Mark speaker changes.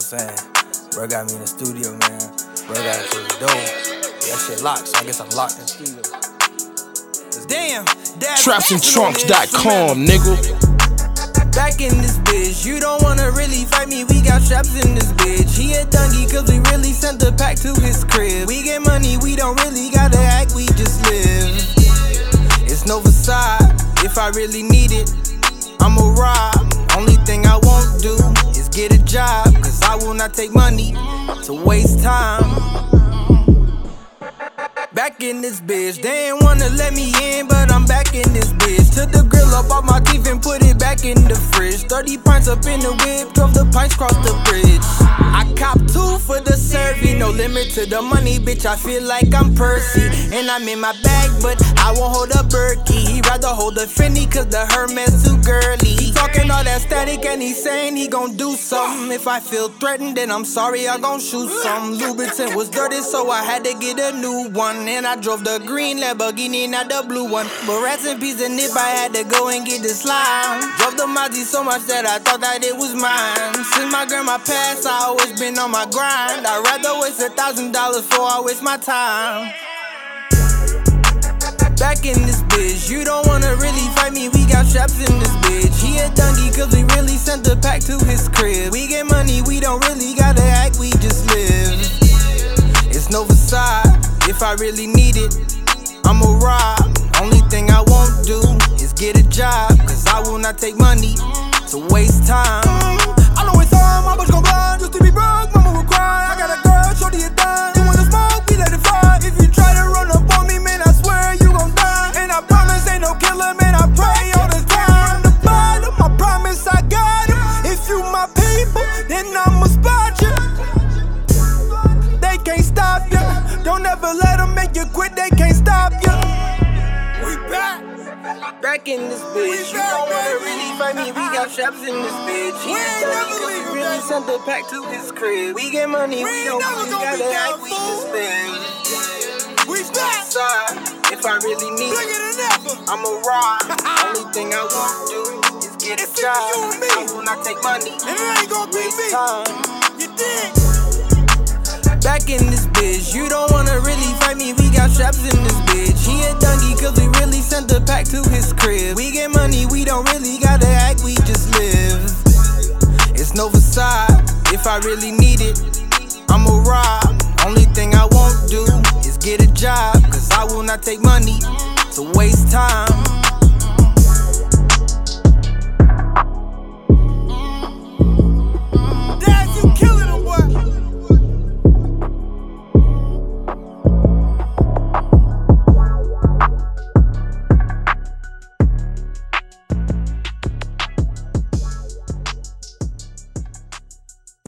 Speaker 1: what I'm saying? Bro got me in the studio, man. Bro got it through the door. That shit locked, so I guess I'm locked in the studio. Damn,
Speaker 2: Trapsandtrunks.com, nigga.
Speaker 1: Back in this bitch, you don't wanna really fight me, we got straps in this bitch. He a dungy cause we really sent the pack to his crib. We get money, we don't really gotta act, we just live. It's no facade, if I really need it, I'ma rob. Only thing I won't do is get a job, cause I will not take money to waste time. Back in this bitch, they ain't wanna let me in, but I'm back in this bitch. Took the grill up off my teeth and put it back in the fridge. 30 pints up in the whip, drove the pints across the bridge. I cop 2 for the serving, no limit to the money, bitch, I feel like I'm Percy. And I'm in my bag, but I won't hold a Berkey. He rather hold a Fendi, cause the Hermes too girly. He talking all that static and he saying he gon' do something. If I feel threatened, then I'm sorry, I gon' shoot some. Louboutin was dirty, so I had to get a new one. And I drove the green Lamborghini, not the blue one. But rats and peas and nip, I had to go and get the slime. Drove the Mazzy so much that I thought that it was mine. Since my grandma passed, I always been on my grind. I'd rather waste $1,000 before I waste my time. Back in this bitch, you don't wanna really fight me, we got straps in this bitch. He a dungy cause we really sent the pack to his crib. We get money, we don't really gotta act, we just live. It's no facade, if I really need it, I'ma rob. Only thing I won't do is get a job, cause I will not take money to waste time.
Speaker 3: I know it's time, my bitch gon' blind. Used to be broke, mama would cry. I got a girl, shorty a dime. You wanna smoke, we let it fly. If you try to run up on me, man, I swear you gon' die. And I promise ain't no killer, man, I pray all the time. From the bottom, I promise I got it. If you my people, then I'ma spot you. They can't stop you. Don't ever let them make you quit, they can't stop you. We back.
Speaker 1: Back in this bitch, you don't wanna really fight me, we got straps in this bitch. He ain't never cause we really sent the pack to his crib. We get money, we don't really gotta act, we just live.
Speaker 3: We back.
Speaker 1: If I really need it, I'ma rob. Only thing I won't do is get a job. I will not take money,
Speaker 3: And it ain't gon' be me.
Speaker 1: time.
Speaker 3: You dig?
Speaker 1: Back in this bitch, you don't wanna really fight me, we got straps in this bitch. He a dungy cause we really sent the pack to his crib. We get money, we don't really gotta act, we just live. It's no facade, if I really need it, I'ma rob. Only thing I won't do is get a job, cause I will not take money to waste time.